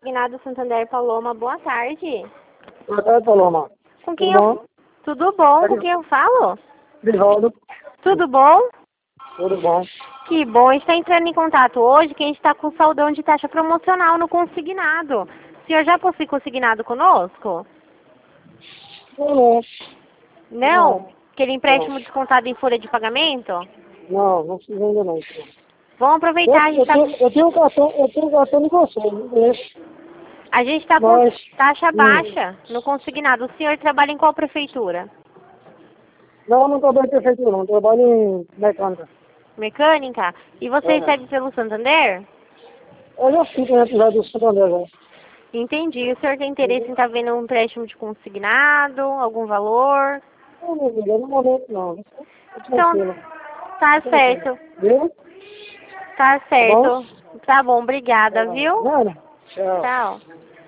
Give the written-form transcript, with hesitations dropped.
Consignado Santander Paloma, boa tarde. Boa tarde, Paloma. Com quem Tudo eu... bom? Tudo bom? Com quem eu falo? Divaldo. Tudo bom? Tudo bom. Que bom, a gente está entrando em contato hoje que a gente está com saldão de taxa promocional no consignado. O senhor já possui consignado conosco? Não. Não? Aquele empréstimo descontado em folha de pagamento? Não precisa ainda não. Vamos aproveitar, a gente tá... Eu tenho um cartão de vocês, né? A gente está com Mas... taxa baixa no consignado. O senhor trabalha em qual prefeitura? Não trabalho em prefeitura, não. Trabalho em mecânica. Mecânica? E você recebe pelo Santander? Eu já fico na cidade do Santander, já. Entendi. O senhor tem interesse em estar vendo um empréstimo de consignado, algum valor? Não, meu filho, no momento não. Então, tá certo. Viu? Tá certo. Tá bom, obrigada, viu? Nada. Tchau. Tchau.